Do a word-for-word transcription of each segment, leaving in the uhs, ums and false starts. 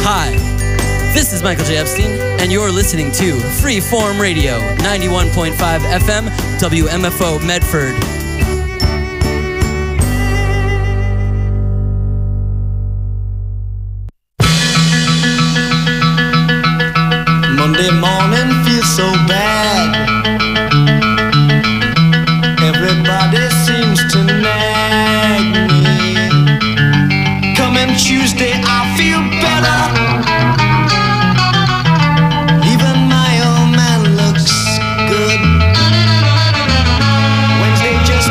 Hi, this is Michael J. Epstein, and you're listening to Freeform Radio, ninety-one point five F M, W M F O Medford. Monday morning feels so bad. Everybody seems to nag me. Coming Tuesday I feel better. Even my old man looks good. Wednesday just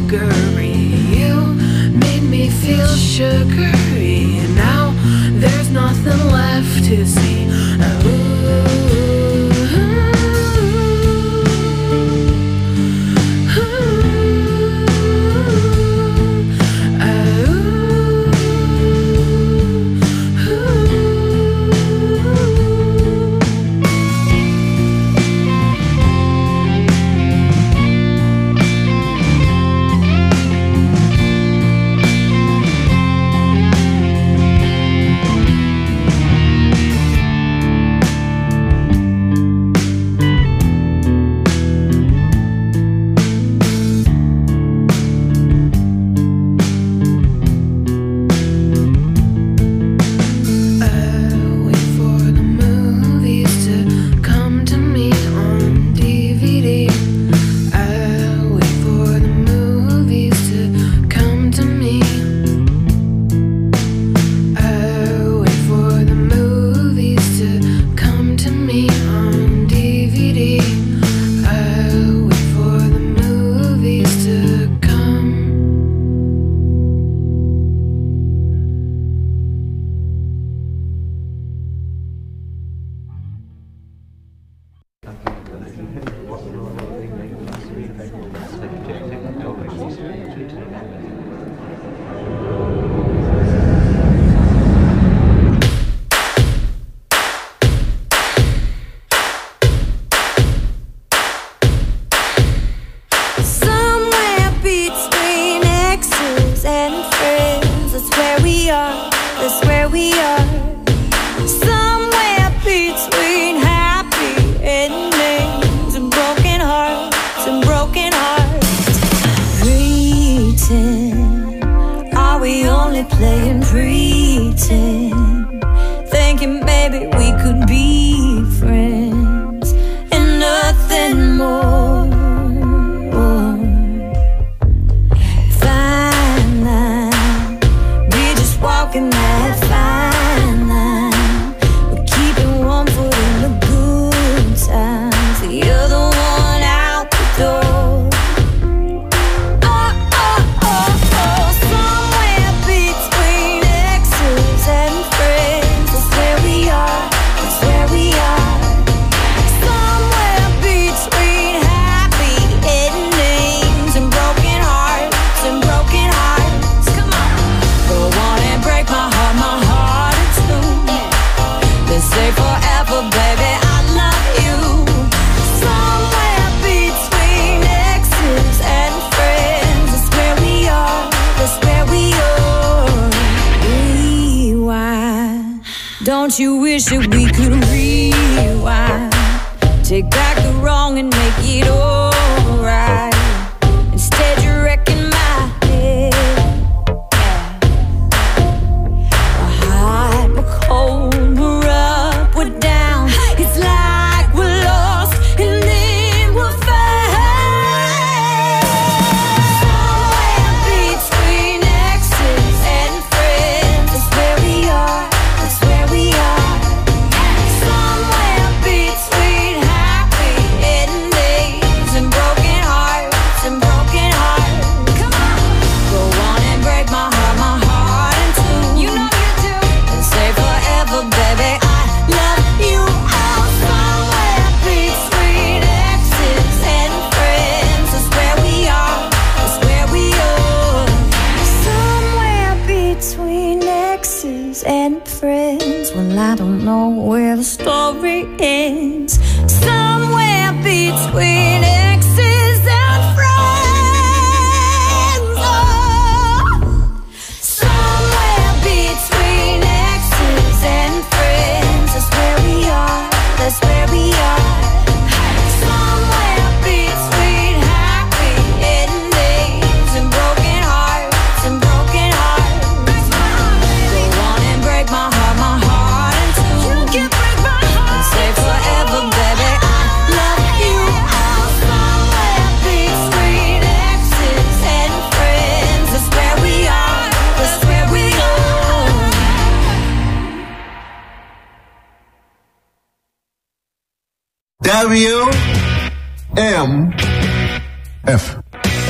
sugary. You made me feel sugary. And now there's nothing left to see. Playing pretend, thinking maybe we could be friends and nothing more. Fine line, we're just walking that fine line. We're keeping one foot in the good times, the other one out the door. Don't you wish that we could rewind, take back the wrong and make it alright? Instead you're wrecking my head. We're hot, we're cold, we're up, we're down. It's like we're lost and then we're found. Somewhere between exes and friends, that's where we are. That's where we are. Somewhere between happy endings and broken hearts and broken hearts. Come on, go on and break my heart, my heart in two. You know you do. And say forever, baby, I love you. Oh, somewhere between exes and friends. That's where we are. That's where we are. Somewhere between exes and friends. Well, I don't know where the story ends. Somewhere between exes and friends. Oh. Somewhere between exes and friends. That's where we are. That's where we are. Somewhere between happy endings and broken hearts and broken hearts. Go on and break my heart, my heart in two. You can break my heart and say forever, baby, I love you. Oh, somewhere between exes and friends. That's where we are. That's where we are. W M F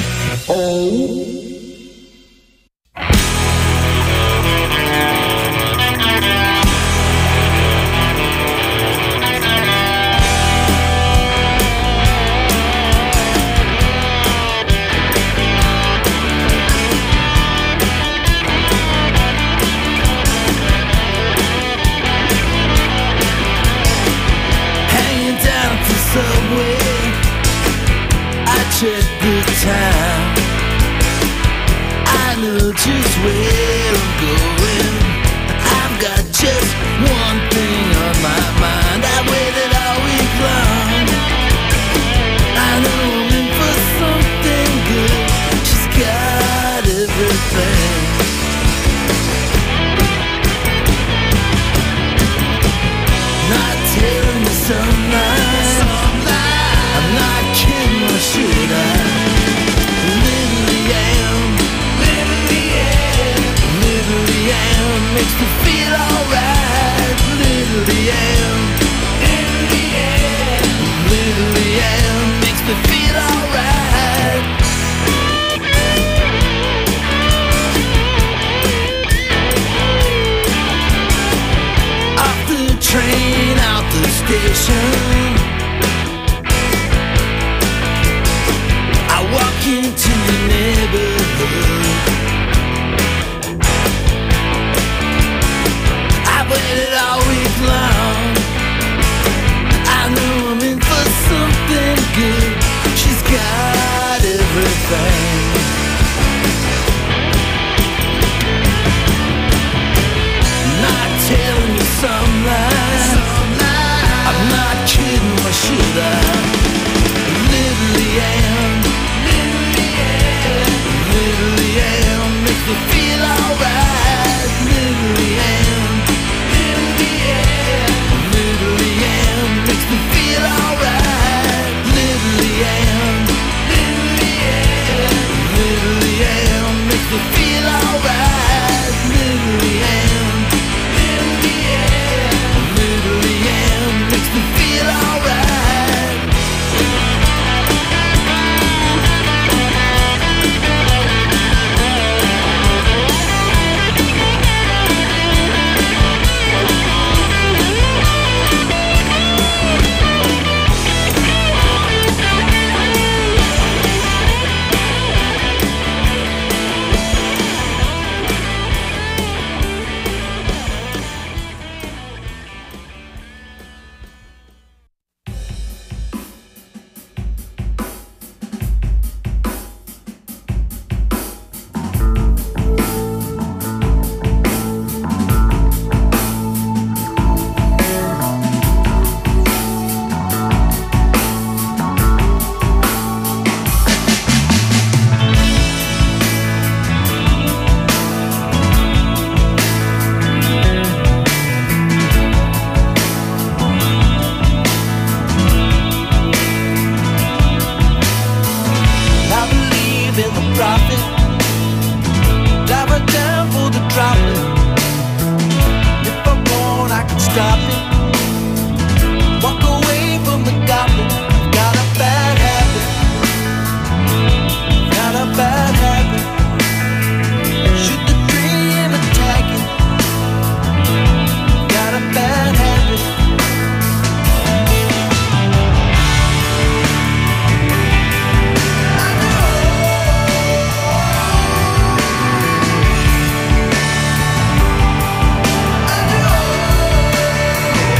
I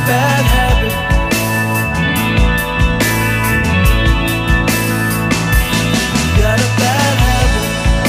bad habit. Got a bad habit.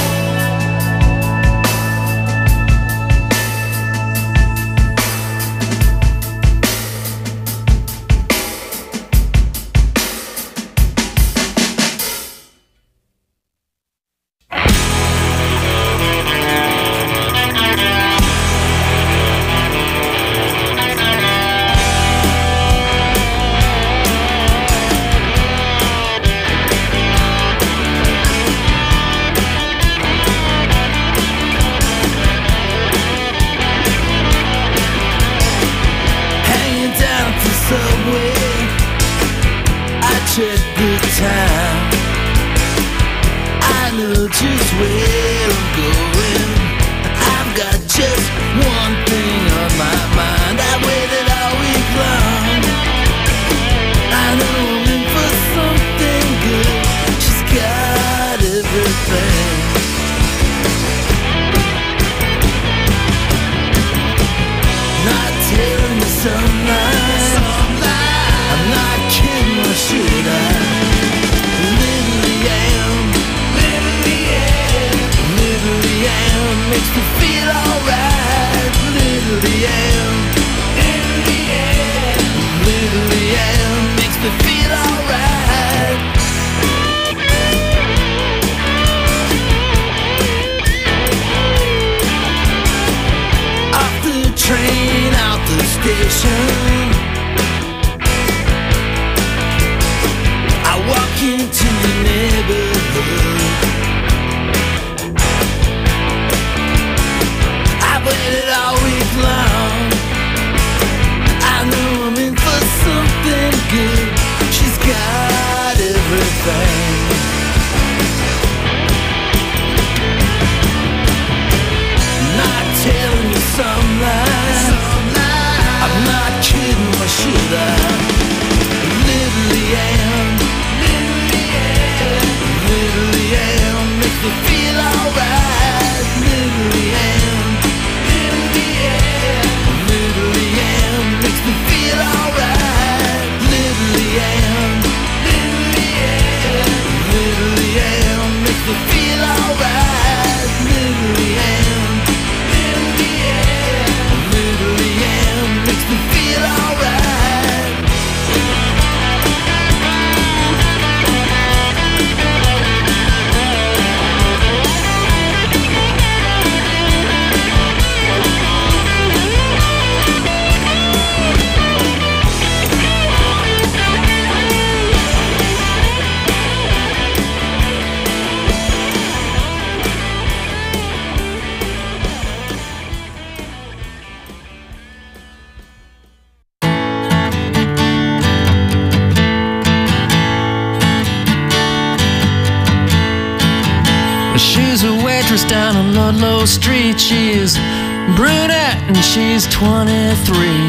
Down on Ludlow Street, she's brunette and she's twenty-three.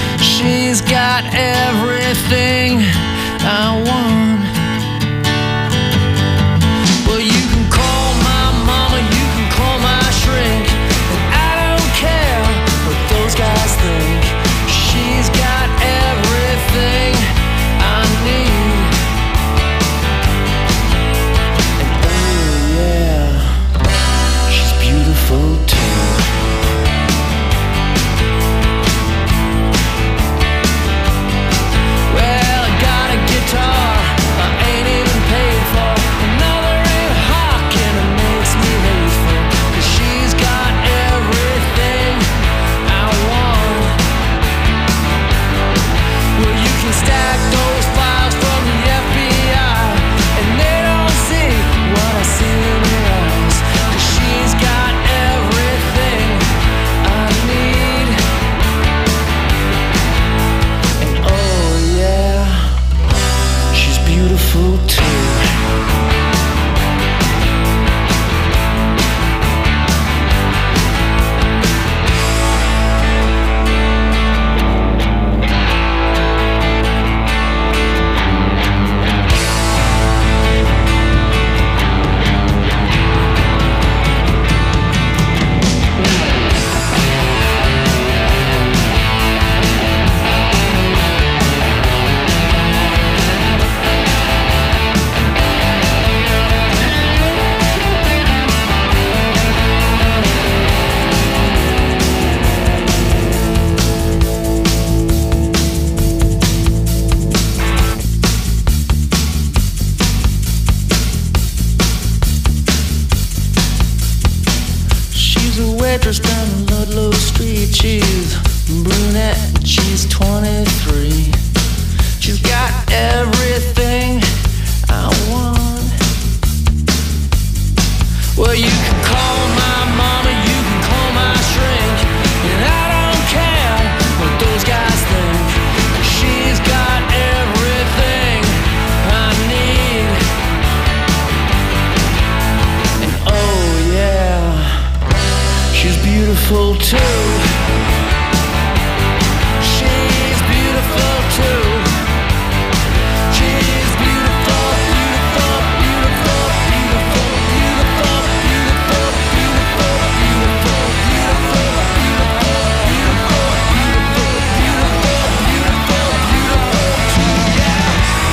She's got everything I want. Well, you can call my mama, you can call my shrink, and I don't care what those guys think. She's got everything I need. And oh yeah, beautiful too. Well, I got a guitar everything I want. Well, you can call my mama, you can call my shrink, and I don't care what those guys think. She's got everything I need. And oh yeah, she's beautiful too. She's beautiful too. She's beautiful, beautiful, beautiful, beautiful, beautiful, beautiful, beautiful, beautiful, beautiful, beautiful, beautiful, beautiful, beautiful, beautiful too, yeah.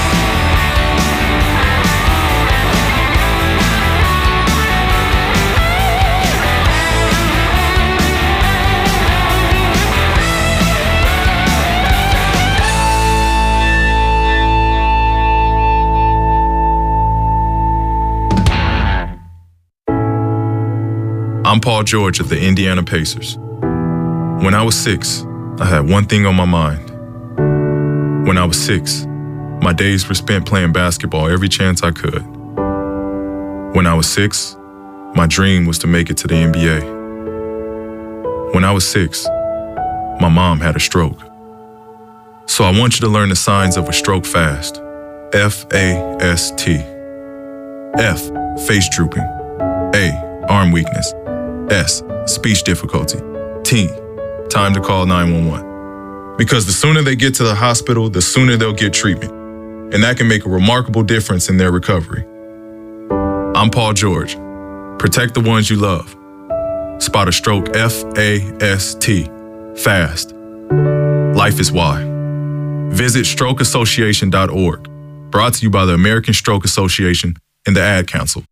I'm Paul George of the Indiana Pacers. When I was six, I had one thing on my mind. When I was six, my days were spent playing basketball every chance I could. When I was six, my dream was to make it to the N B A. When I was six, my mom had a stroke. So I want you to learn the signs of a stroke fast. F A S T. F, face drooping. A, arm weakness. S, speech difficulty. T, time to call nine one one. Because the sooner they get to the hospital, the sooner they'll get treatment. And that can make a remarkable difference in their recovery. I'm Paul George. Protect the ones you love. Spot a stroke F A S T. Fast. Life is why. Visit stroke association dot org. Brought to you by the American Stroke Association and the Ad Council.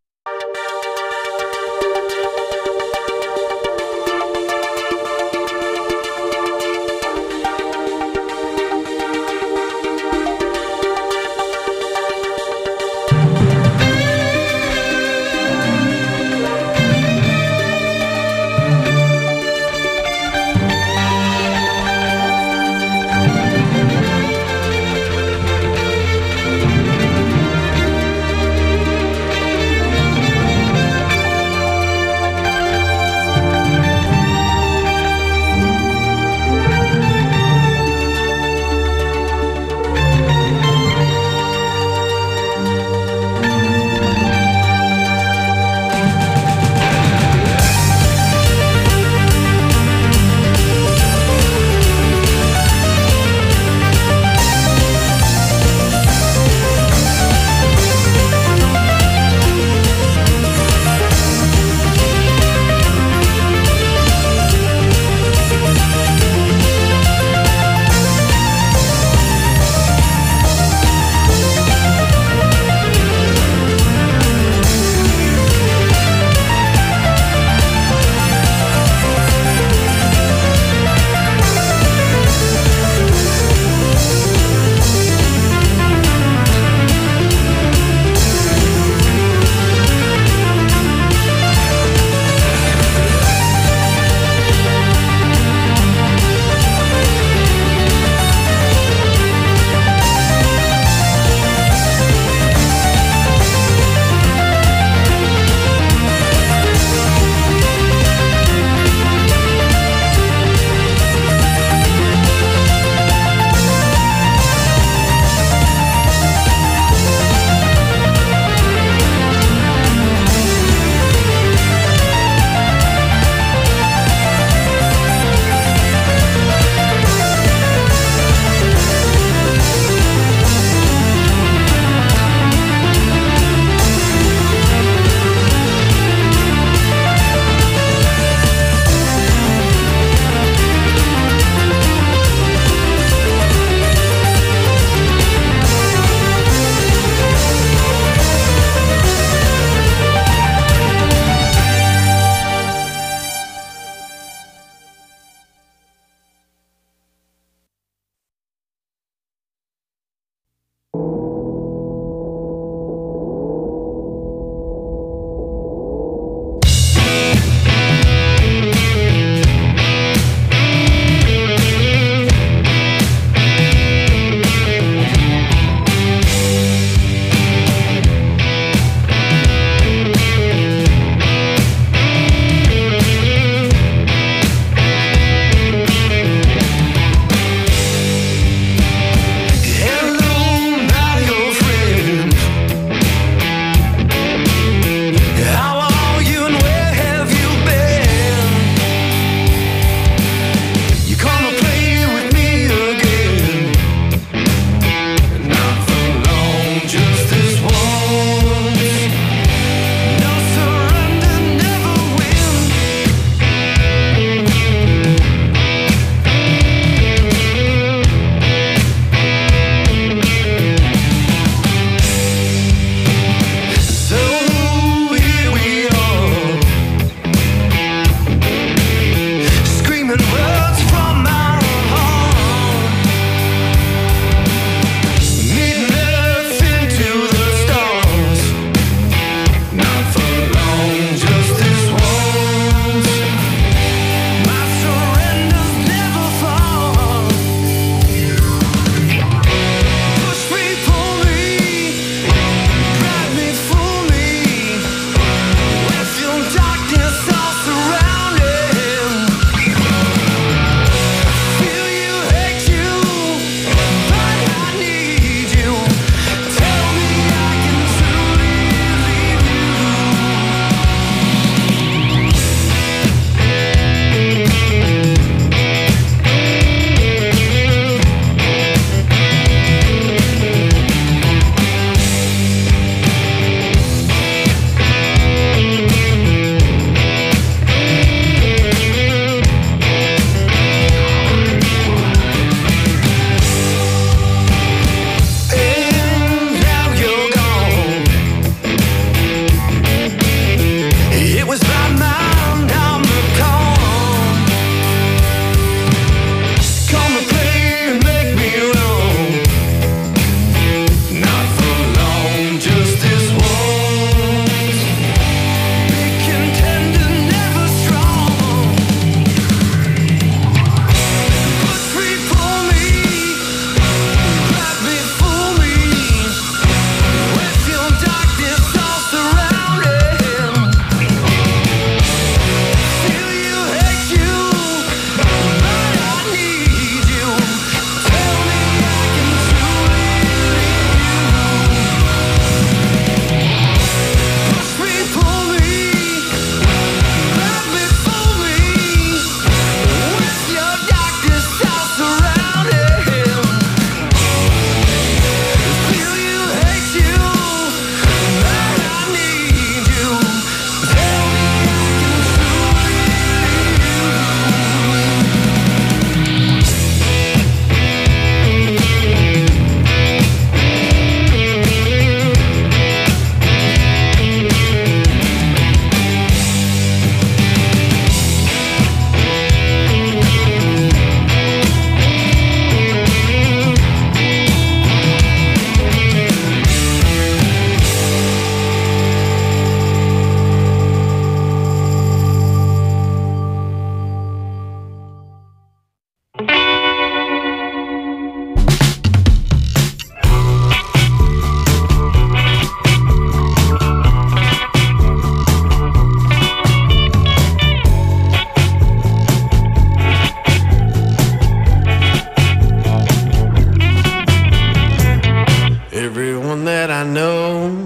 that I know.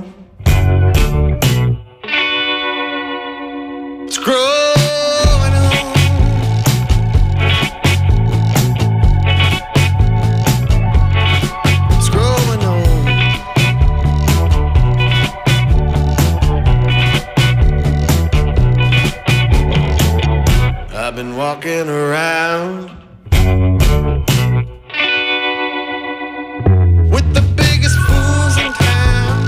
It's growing on. It's growing on. I've been walking around with the biggest fools in town.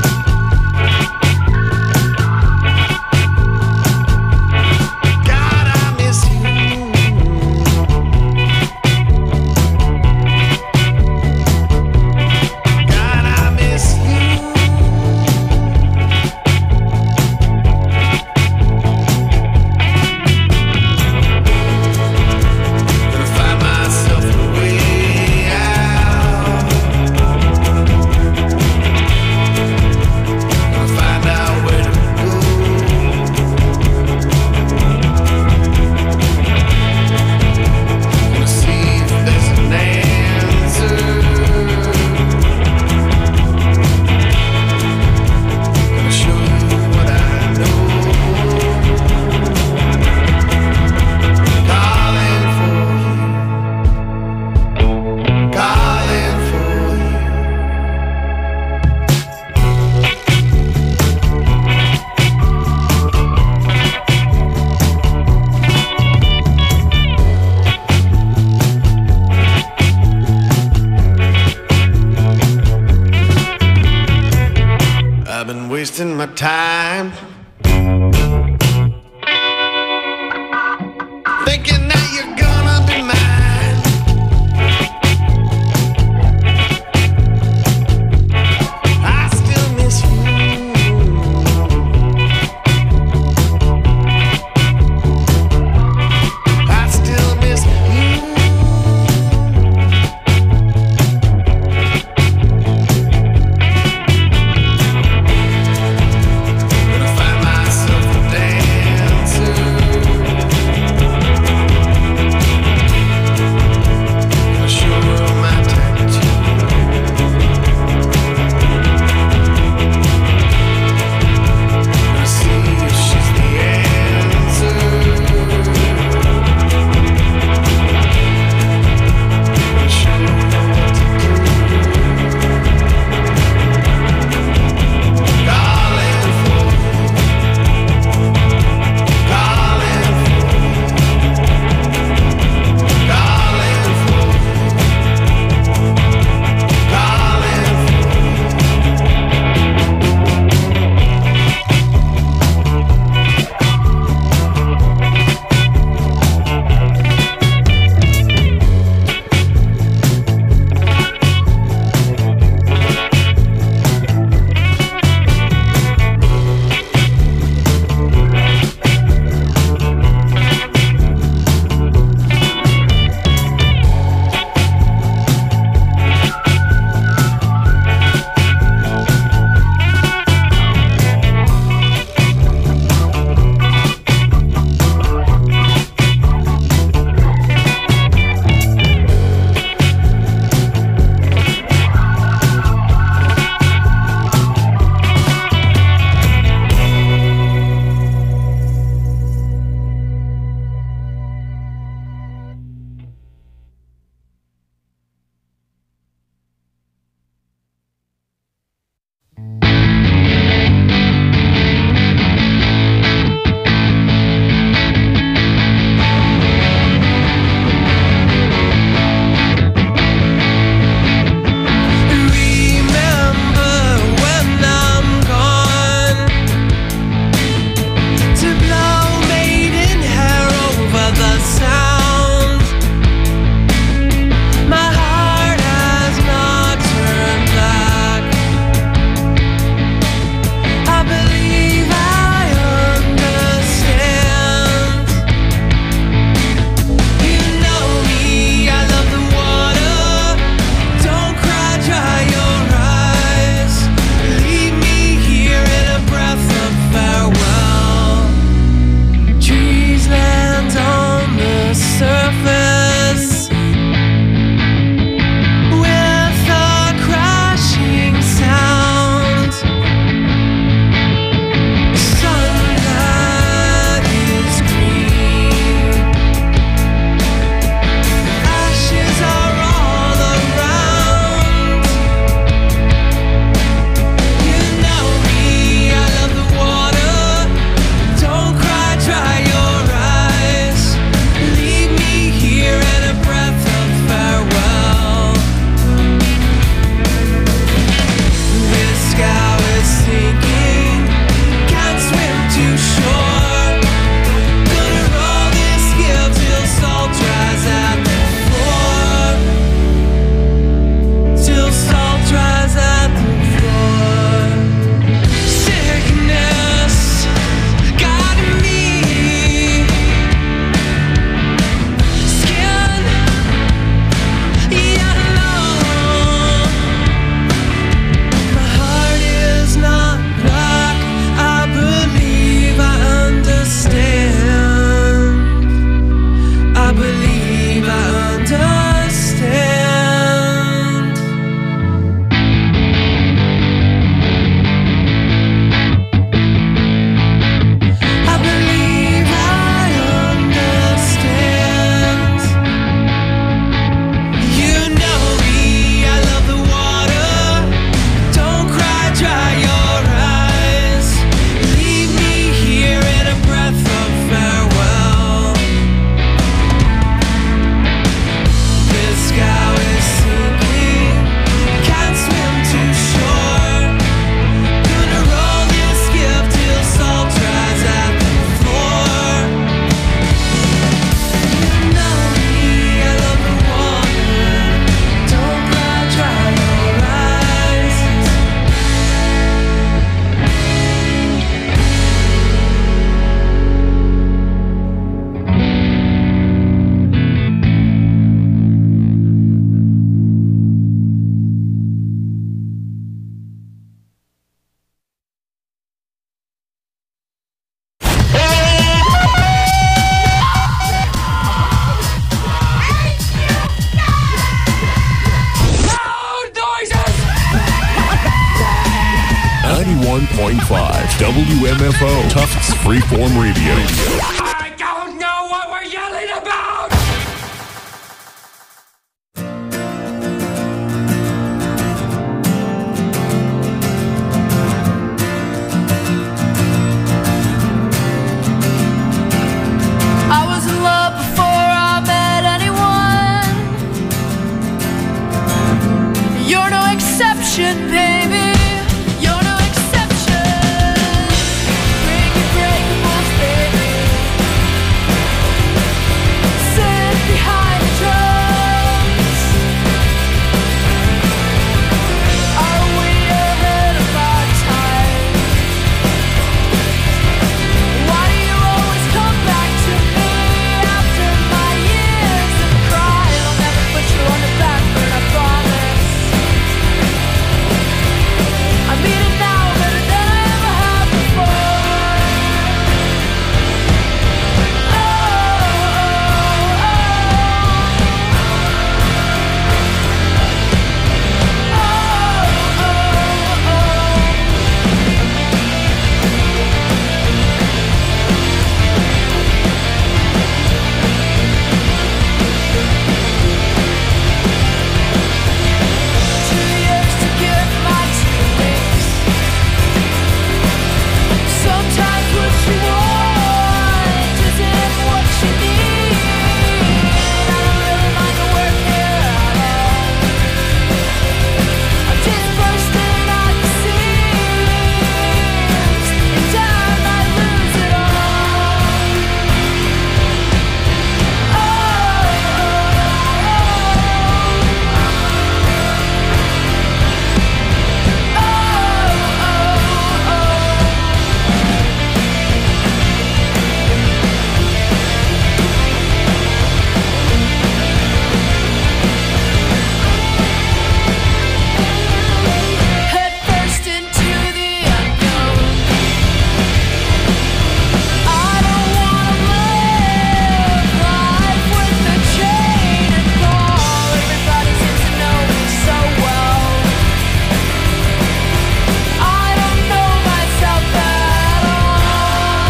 God, I miss you. God, I miss you. Gonna find myself a way out. Gonna find out where to go. Gonna see if there's an answer. Gonna show you what I know. Calling for you. Calling for you. I've been wasting my time thinking that you're gonna be mine. I still miss you. I still miss you. Gonna find ninety-one point five W M F O, Tufts Freeform Radio. I don't know what we're yelling about! I was in love before I met anyone. You're no exception, baby. You're no exception. Bring your breakables, baby. Sit behind the drums. Are we ahead of our time? Why do you always come back to me after my years of crying? I'll never put you on the back burner, I promise. I mean it now better than I ever have before. Oh, two years to give my two wings. Sometimes what you want isn't what you need. I don't really mind the work here at all. I'm just bursting at the seams, and I might lose it all. Oh, head first into the unknown. I don't wanna live life with a chain and ball. Everybody seems to know me so well. I don't know myself at all.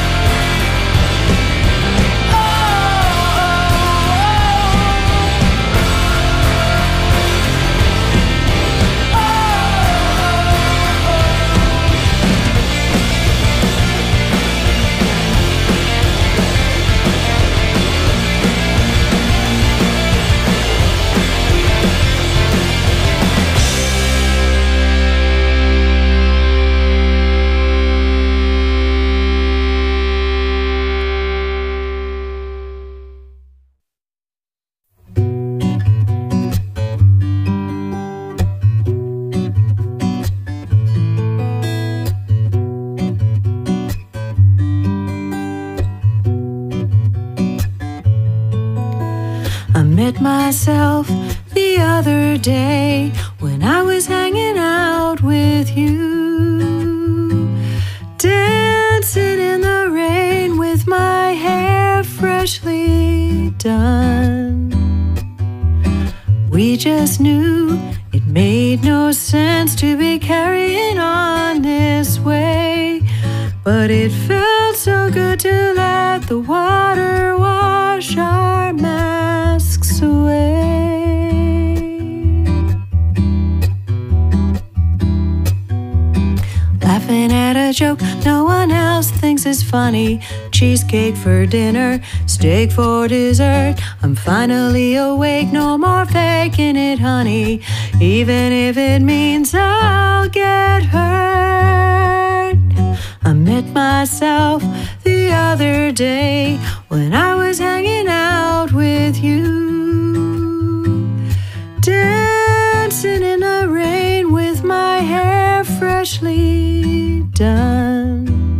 I met myself the other day when I was hanging out with you, dancing in the rain with my hair freshly done. We just knew it made no sense to be carrying on this way, but it felt so good to let the water wash our masks away. Laughing at a joke no one else thinks is funny. Cheesecake for dinner, steak for dessert. I'm finally awake, no more faking it, honey, even if it means I'll get hurt. I met myself the other day when I was hanging out with you, dancing in the rain with my hair freshly done.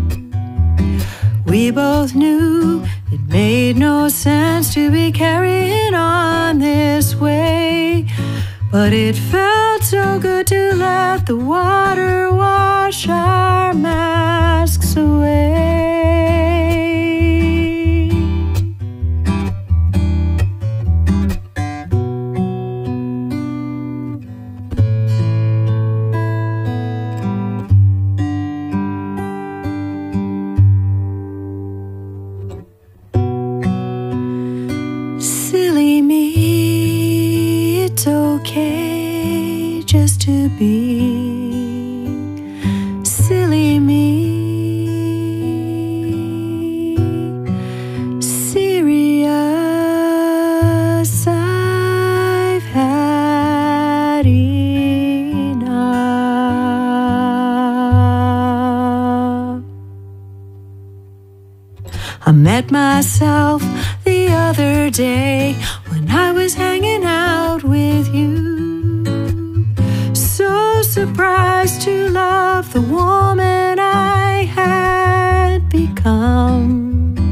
We both knew it made no sense to be carrying on this way, but it felt so good to let the water wash our masks away. just to be silly me. Serious, I've had enough. I met myself the other day when I was hanging out with you. So surprised to love the woman I had become.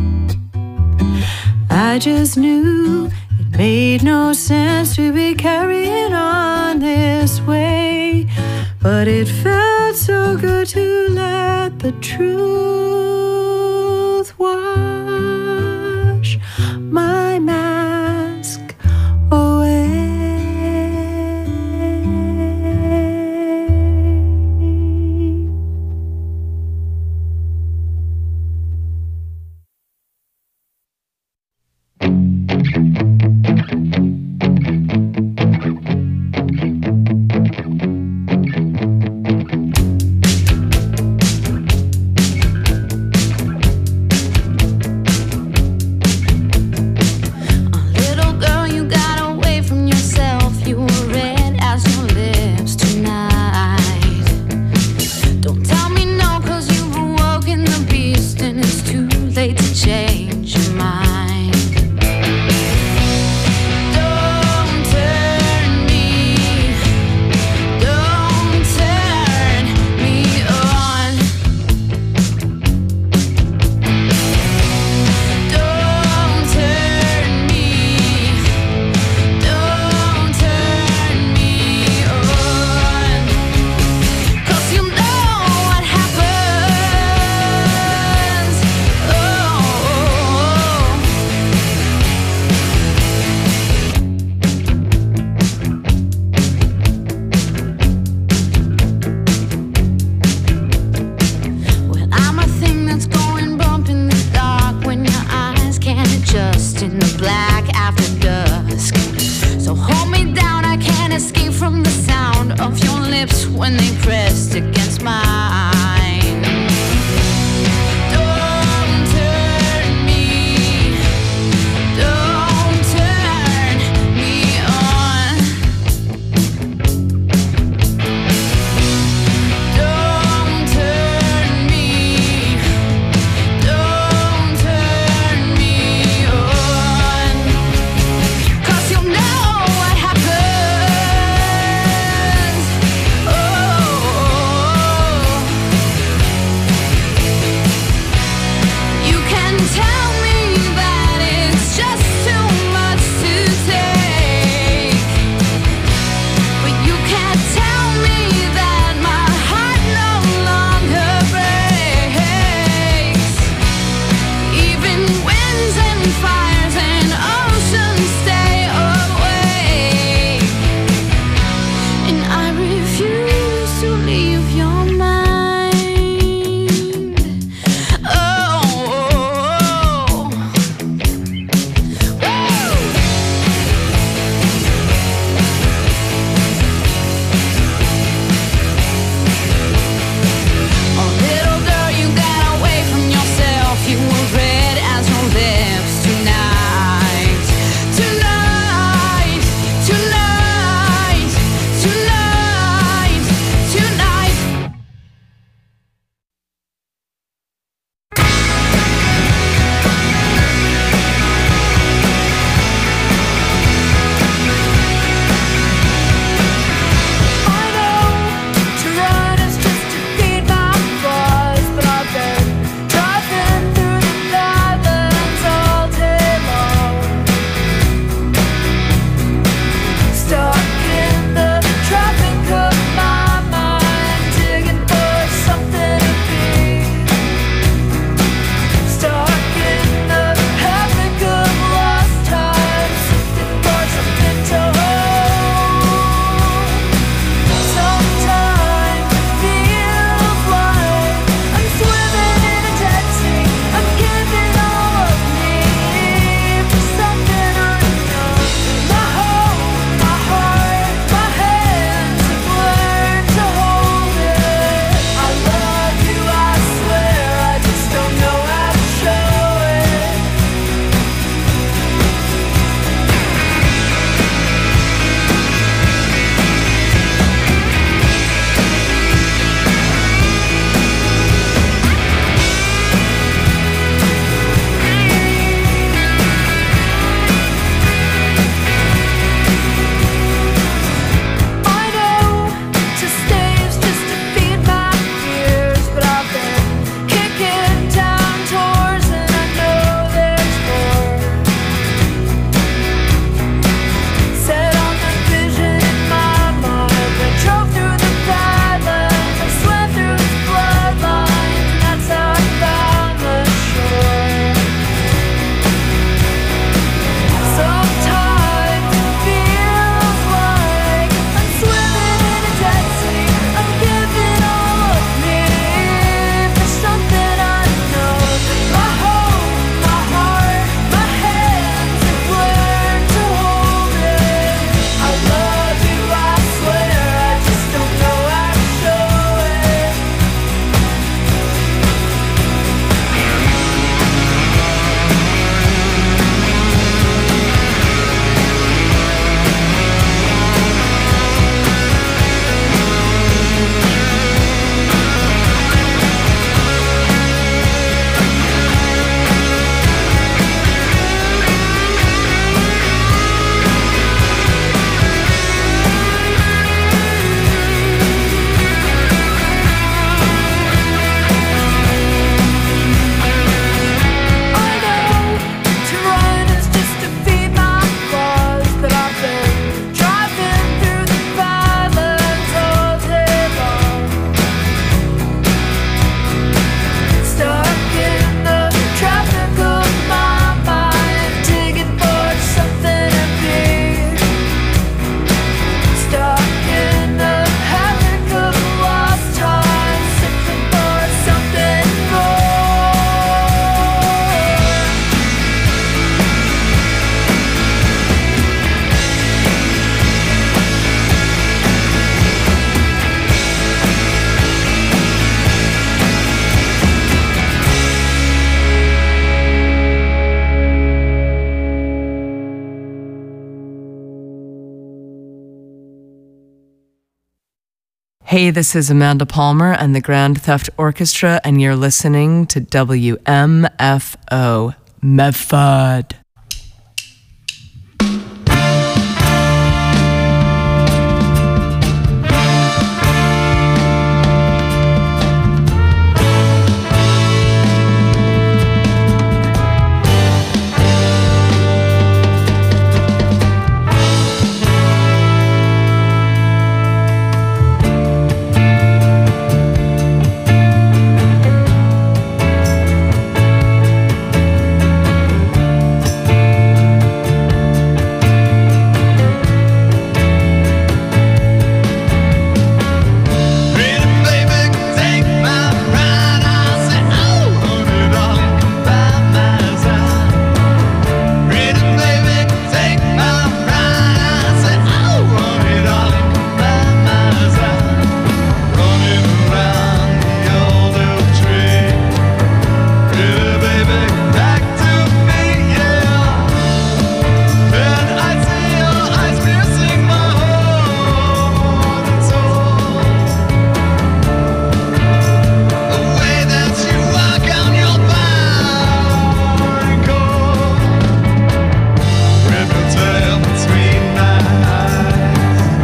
I just knew it made no sense to be carrying on this way, but it felt so good to let the truth wash my mask away. Hey, this is Amanda Palmer and the Grand Theft Orchestra, and you're listening to W M F O Medford.